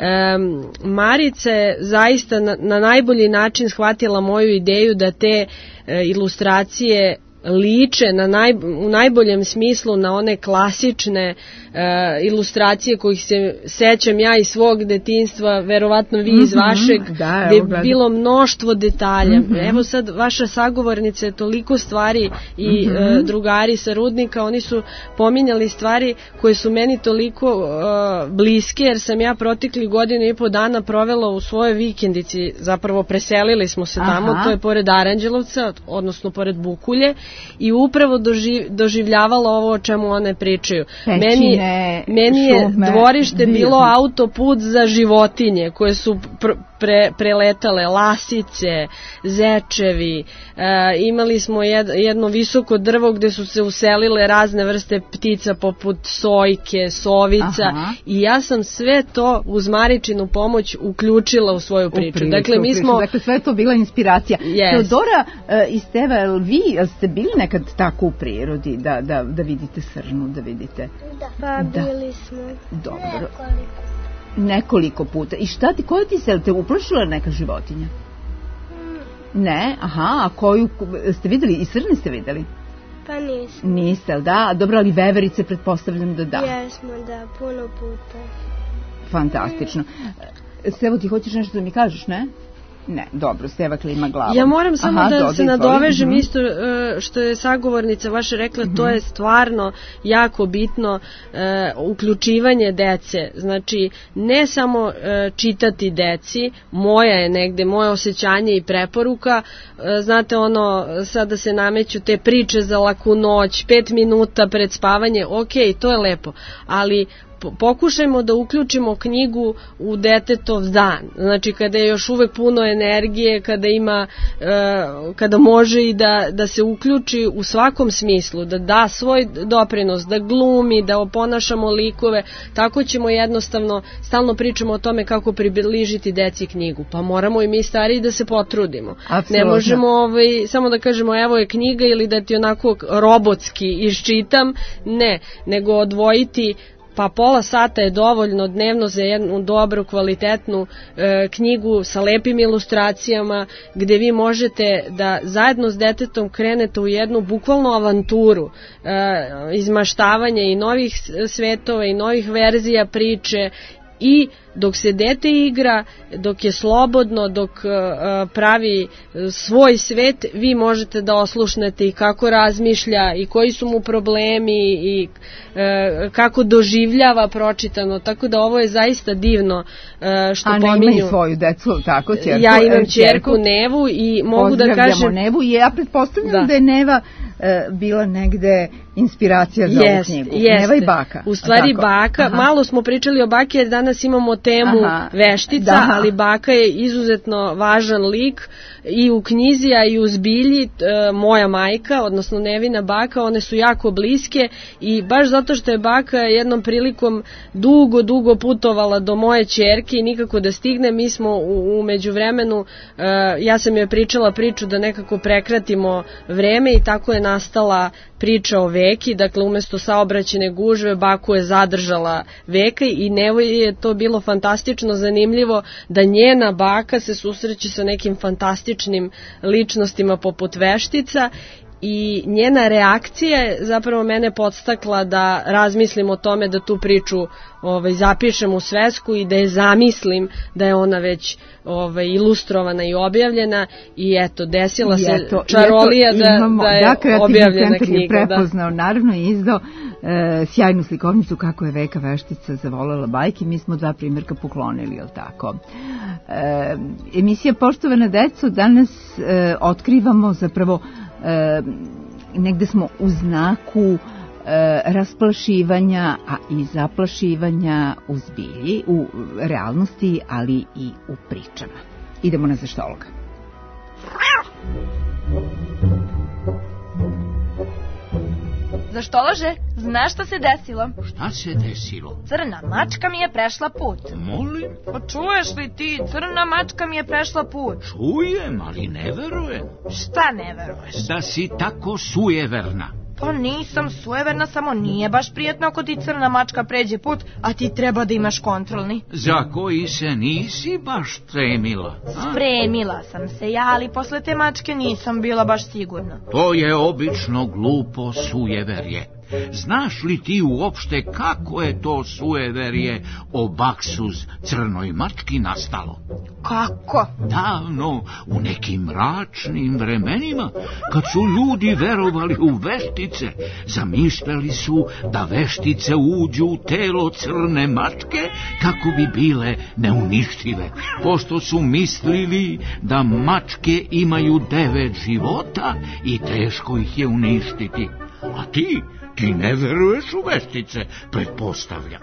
Marica je zaista na najbolji način shvatila moju ideju da te ilustracije liče u najboljem smislu na one klasične ilustracije kojih se sećam ja iz svog detinjstva, verovatno vi iz vašeg, gde je bilo mnoštvo detalja. Evo sad vaša sagovornica je toliko stvari i drugari sa Rudnika, oni su pominjali stvari koje su meni toliko bliske, jer sam ja protekli 1.5 dana provela u svojoj vikendici, zapravo preselili smo se tamo, to je pored Aranđelovca, odnosno pored Bukulje, i upravo doživljavala ovo o čemu one pričaju. Meni je dvorište bilo autoput za životinje koje su preletale, lasice, zečevi, imali smo jedno visoko drvo gde su se uselile razne vrste ptica poput sojke, sovica. I ja sam sve to uz Maričinu pomoć uključila u svoju priču. Dakle, sve to bila inspiracija. Teodora i Steva, vi ste bili nekad tako u prirodi da vidite srnu, da vidite? Da, bili smo. Dobro. Nekoliko puta. I šta ti, koja ti se, te uplašila neka životinja? Ne, a koju ste videli? I srne ste videli? Pa nisam. Niste, da? Dobro, ali veverice pretpostavljam da da. Jesmo, da, puno puta. Fantastično. Stevo, ti hoćeš nešto da mi kažeš, ne? Ne, dobro, Steva klima glavom. Ja moram samo da se nadovežem isto što je sagovornica vaša rekla, to je stvarno jako bitno, uključivanje dece. Znači, ne samo čitati deci, moje osjećanje i preporuka, znate sada se nameću te priče za laku noć, 5 minuta pred spavanje, to je lepo, ali pokušajmo da uključimo knjigu u detetov dan, znači kada je još uvek puno energije, kada može i da se uključi u svakom smislu, da da svoj doprinos, da glumi, da oponašamo likove, tako ćemo jednostavno, stalno pričamo o tome kako približiti deci knjigu, pa moramo i mi stariji da se potrudimo. Absolutno. Ne možemo samo da kažemo evo je knjiga ili da ti onako robotski iščitam, ne, nego odvojiti pa pola sata je dovoljno dnevno za jednu dobru, kvalitetnu knjigu sa lepim ilustracijama, gde vi možete da zajedno s detetom krenete u jednu bukvalnu avanturu, izmaštavanje i novih svetova i novih verzija priče, i dok se dete igra, dok je slobodno, dok pravi svoj svet, vi možete da oslušnete i kako razmišlja i koji su mu problemi i kako doživljava pročitano, tako da ovo je zaista divno što pominju. Ana ima i svoju decu, tako, ćerku? Ja imam ćerku Nevu i mogu da kažem... Pozdravljamo Nevu i ja pretpostavljam da je Neva bila negde inspiracija za ovu knjigu. Neva i baka. U stvari baka, malo smo pričali o baki jer danas imamo temu veštica, ali baka je izuzetno važan lik i u knjizi, a i u zbilji. Moja majka, odnosno Nevina baka, one su jako bliske i baš zato što je baka jednom prilikom dugo putovala do moje ćerke i nikako da stigne, mi smo u međuvremenu, ja sam joj pričala priču da nekako prekratimo vreme i tako je nastala priča o Veki, dakle umesto saobraćajne gužve baku je zadržala Veka i Nevo je to bilo fantastično zanimljivo da njena baka se susreće sa nekim fantastičnim ličnostima poput veštica i njena reakcija je zapravo mene podstakla da razmislim o tome da tu priču zapišem u svesku i da je zamislim da je ona već ilustrovana i objavljena i eto, desila se čarolija da je objavljena knjiga. Je prepoznao, naravno i izdao sjajnu slikovnicu Kako je Veka veštica zavolela bajke. Mi smo 2 primjerka poklonili, jel tako? Emisija Poštovana deco, danas otkrivamo zapravo negde smo u znaku rasplašivanja, a i zaplašivanja u zbilji, u realnosti, ali i u pričama. Idemo na zaštologa. Zaštolože, znaš šta se desilo? Šta se desilo? Crna mačka mi je prešla put. Molim? Pa čuješ li ti, crna mačka mi je prešla put. Čujem, ali ne verujem. Šta ne veruješ? Da si tako sujeverna. Pa nisam sujeverna, samo nije baš prijetno ako ti crna mačka pređe put, a ti treba da imaš kontrolni. Za koji se nisi baš spremila? Spremila sam se ja, ali posle te mačke nisam bila baš sigurna. To je obično glupo sujeverje. Znaš li ti uopšte kako je to sujeverje o baksuz crnoj mački nastalo? Kako? Davno, u nekim mračnim vremenima, kad su ljudi verovali u veštice, zamišljali su da veštice uđu u telo crne mačke kako bi bile neuništive, pošto su mislili da mačke imaju 9 života i teško ih je uništiti. A ti ne veruješ u veštice, pretpostavljam.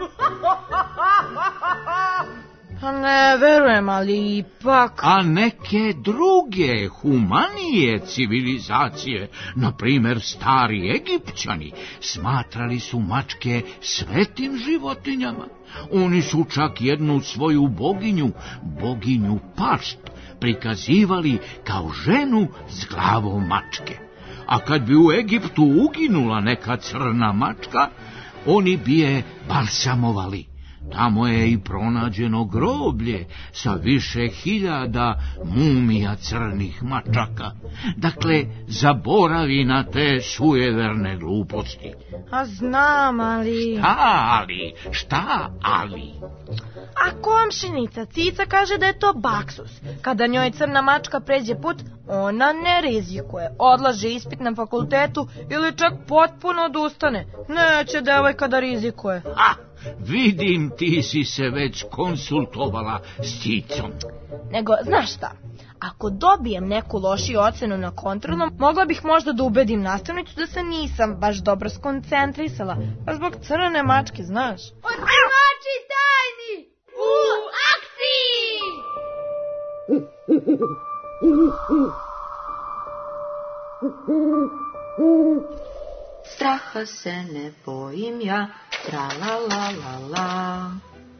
Pa ne verujem, ali ipak... A neke druge, humanije civilizacije, na primer stari Egipćani, smatrali su mačke svetim životinjama. Oni su čak jednu svoju boginju Pašt, prikazivali kao ženu s glavom mačke. A kad bi u Egiptu uginula neka crna mačka, oni bi je balsamovali. Tamo je i pronađeno groblje sa više 1000 mumija crnih mačaka. Dakle, zaboravi na te sujeverne gluposti. A znam, ali... Šta ali? A komšinica Cica kaže da je to baksus. Kada njoj crna mačka pređe put, ona ne rizikuje. Odlaže ispit na fakultetu ili čak potpuno odustane. Neće devojka da rizikuje. Vidim, ti si se već konsultovala s Cicom. Nego, znaš šta? Ako dobijem neku lošiju ocenu na kontrolnom, mogla bih možda da ubedim nastavnicu da se nisam baš dobro skoncentrisala. Pa zbog crne mačke, znaš? Otkrivači tajni u akciji! Straha se ne bojim ja, tra la la la la.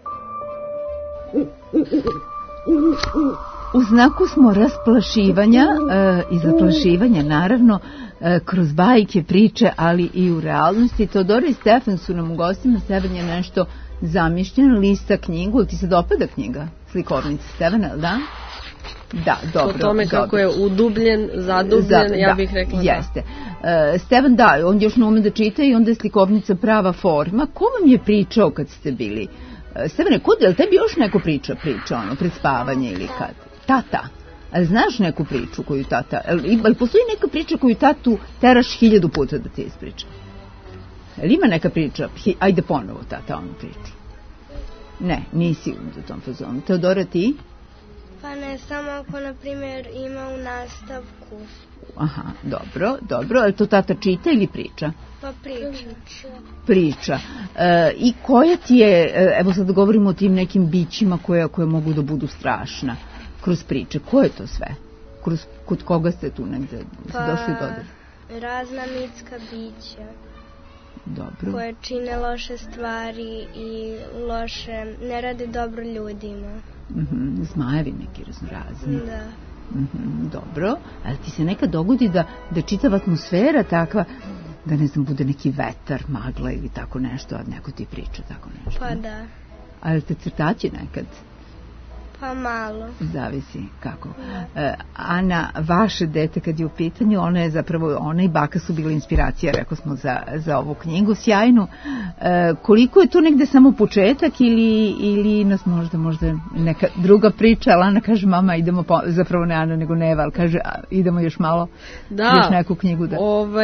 U znaku smo rasplašivanja i zaplašivanja, naravno, kroz bajke, priče, ali i u realnosti. Teodora i Stefan su nam u gostima. Stefan je nešto zamišljen, lista knjigu. Ti se dopada knjiga, slikovnica Stefana, da? Da, dobro. O tome kako je udubljen, zadubljen, ja bih rekla jeste. Stefan, da, on još ne ume da čita i onda je slikovnica prava forma. Ko vam je pričao kad ste bili? Stefane, je li tebi još neko priča, pred spavanje ili kad? Tata. Ali znaš neku priču koju tata... Ali postoji neka priča koju tatu teraš 1000 puta da ti ispriča? Ali ima neka priča? Ajde ponovo tata onu priču. Ne, nisi u tom fazonu. Teodora, ti? Pa ne, samo ako, na primjer, ima u nastavku. Aha, dobro. Ali to tata čita ili priča? Pa Priča. I koja ti je, evo sad govorimo o tim nekim bićima koje mogu da budu strašna kroz priče. Ko je to sve? Kod koga ste tu negde došli do odre? Razna mitska bića. Dobro. Koje čine loše stvari i ne rade dobro ljudima. Zmajevi neki raznorazni. Da. Dobro, ali ti se nekad dogodi da čitava atmosfera takva, da ne znam, bude neki vetar, magla ili tako nešto, a neko ti priča tako nešto. Pa da. Ali te crtaći nekad? Pa malo. Zavisi kako. Ana, vaše dete kad je u pitanju, ona i baka su bile inspiracija, rekao smo, za ovu knjigu, sjajnu. Koliko je to negde samo početak ili nas možda neka druga priča, ali Ana kaže, mama, idemo, zapravo ne Ana, nego Neva, ali kaže, idemo još malo, još neku knjigu da...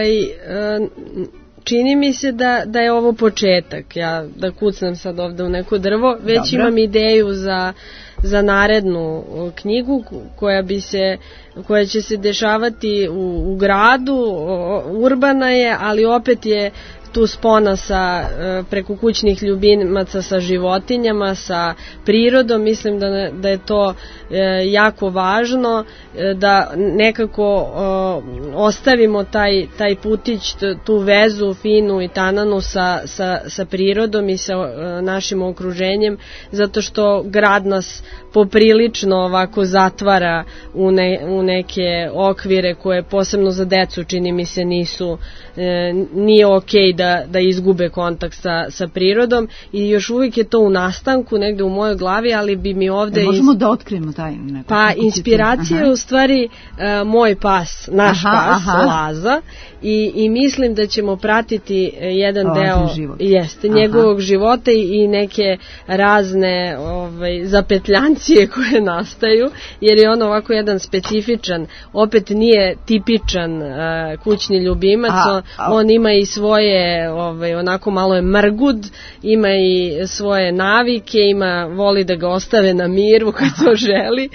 Čini mi se da je ovo početak, ja da kucnem sad ovde u neko drvo, već imam ideju za narednu knjigu koja će se dešavati u gradu, urbana je, ali opet je tu spona sa preko kućnih ljubimaca sa životinjama, sa prirodom. Mislim da je to jako važno, da nekako ostavimo taj putić, tu vezu finu i tananu sa prirodom i sa našim okruženjem, zato što grad nas poprilično ovako zatvara u neke okvire koje posebno za decu, čini mi se, nije okej da izgube kontakt sa prirodom, i još uvijek je to u nastanku negde u mojoj glavi, ali bi mi ovde... Možemo da otkrijemo taj neko... Pa inspiracija je u stvari moj pas, naš pas, Laza, i mislim da ćemo pratiti jedan deo njegovog života i neke razne zapetljancije koje nastaju, jer je on ovako jedan specifičan, opet nije tipičan kućni ljubimac, on ima i svoje, onako malo je mrgud, ima i svoje navike, voli da ga ostave na miru kad to želi.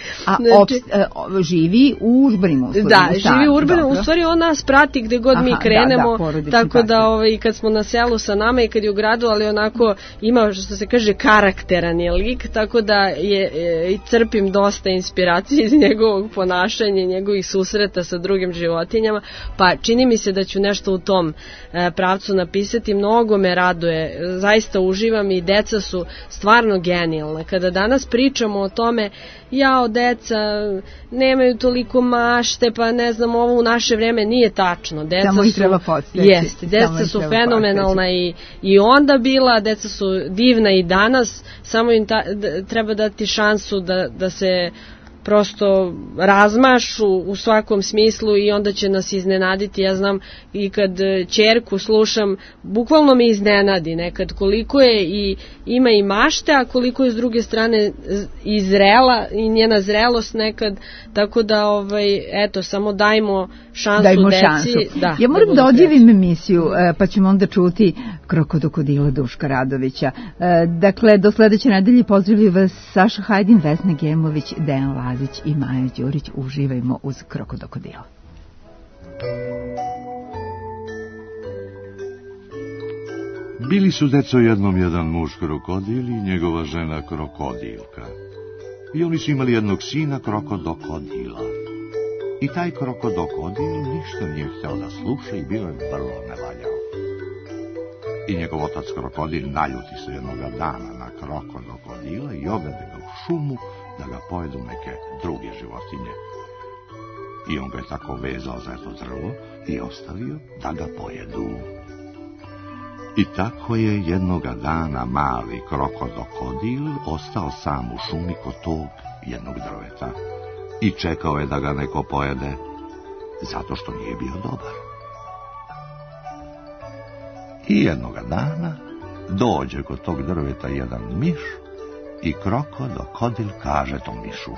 Živi u urbanim uslovima. Da, živi u urbanim, u stvari on nas prati gde god mi krenemo, tako da i kad smo na selu sa nama i kad je u gradu, ali onako ima, što se kaže, karakteran je lik, tako da i crpim dosta inspiracije iz njegovog ponašanja, njegovih susreta sa drugim životinjama, pa čini mi se da ću nešto u tom pravcu napisati. Mnogo me raduje, zaista uživam, i deca su stvarno genijalna. Kada danas pričamo o tome, deca nemaju toliko mašte, pa ne znam, ovo u naše vreme nije tačno. Samo ih treba podsjeći. Deca su fenomenalna i onda bila, deca su divna i danas, samo im treba dati šansu da se prosto razmašu u svakom smislu i onda će nas iznenaditi. Ja znam i kad ćerku slušam, bukvalno me iznenadi nekad koliko je i ima i mašte, a koliko je s druge strane i zrela i njena zrelost nekad, tako da samo dajmo šansu deci. Da, ja moram da odjavim emisiju, pa ćemo onda čuti Krokodilja Duška Radovića. Dakle, do sledeće nedelje pozdravljaju vas Saša Hajdin, Vesna Gemović, Dejan Lazić i Maja Đurić. Uživajmo uz Krokodila. Bili su, deco, jednom jedan muž krokodil i njegova žena krokodilka. I oni su imali jednog sina, Krokodila. I taj Krokodil ništa nije hteo da sluša i bio je vrlo nevaljao. I njegov otac Krokodil naljuti se jednoga dana na Krokodila i odvede ga u šumu da ga pojedu neke druge životinje. I on ga je tako vezao za to drvo i ostavio da ga pojedu. I tako je jednoga dana mali Krokodil ostao sam u šumi kod tog jednog drveta i čekao je da ga neko pojede, zato što nije bio dobar. I jednoga dana dođe kod tog drveta jedan miš i Krokodil kaže tom mišu: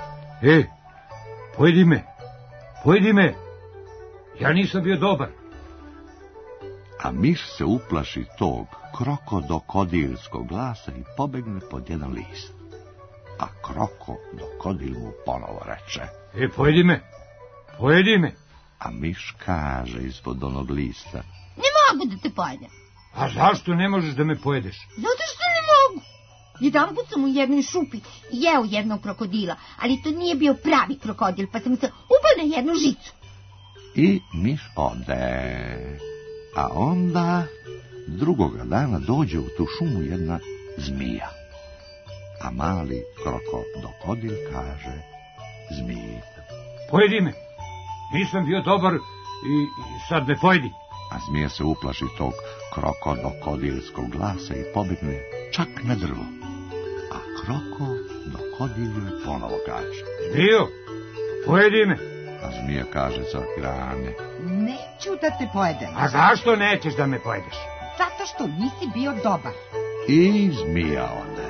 pojedi me, ja nisam bio dobar. A miš se uplaši tog krokodilskog glasa i pobegne pod jedan list. A Krokodil mu ponovo reče: pojedi me. A miš kaže ispod onog lista: ne mogu da te pojedem. A zašto ne možeš da me pojedeš? Zato što ne mogu. Jedanput sam u jednoj šupi jeo jednog krokodila, ali to nije bio pravi krokodil, pa sam se upao na jednu žicu. I miš ode. A onda drugoga dana dođe u tu šumu jedna zmija. A mali Krokodil kaže zmiji: pojedi me, nisam bio dobar i sad me pojedi. A zmija se uplaši tog krokodilskog glasa i pobegne čak na drvo. A dokodil joj ponovo kaže: Zmijo, pojedi me. A zmija kaže sa grane: Neću da te pojedem. A zašto nećeš da me pojedeš? Zato što nisi bio dobar. I zmija ode.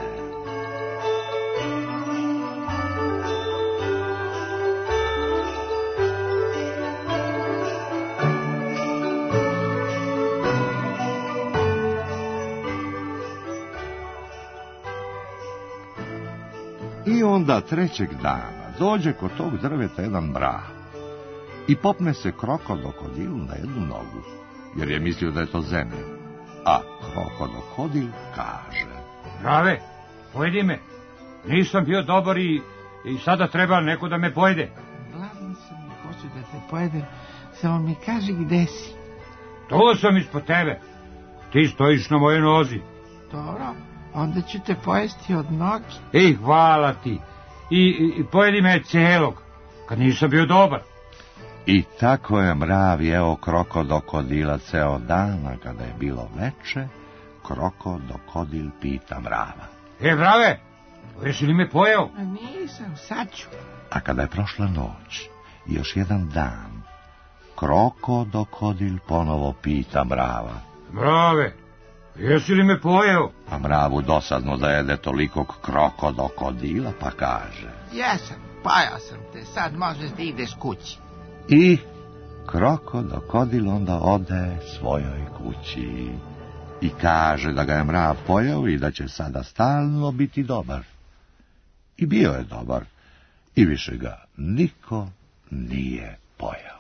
I onda trećeg dana dođe kod tog drveta jedan mrav i popne se krokodokodilu na jednu nogu, jer je mislio da je to zemlja. A krokodokodil kaže: Mrave, pojedi me. Nisam bio dobar i sada treba neko da me pojede. Gladan sam i hoću da te pojedem, samo mi kaži gde si. To sam ispod tebe. Ti stojiš na mojoj nozi. Dobro, onda ću te pojesti od noge. Ej, hvala ti. I pojedi me celog, kad nisam bio dobar. I tako je mrav jeo krokodokodila ceo dan, a kada je bilo veče, krokodokodil pita mrava: Mrave, jesi li me pojeo? Nisam, sad ću. A kada je prošla noć i još jedan dan, krokodokodil ponovo pita mrava: Mrave, jesi li me pojeo? A mravu dosadno da jede tolikog krokodokodila, pa kaže: Jesam, pojao sam te, sad možeš da ideš kući. I krokodokodil onda ode svojoj kući i kaže da ga je mrav pojeo i da će sada stalno biti dobar. I bio je dobar i više ga niko nije pojeo.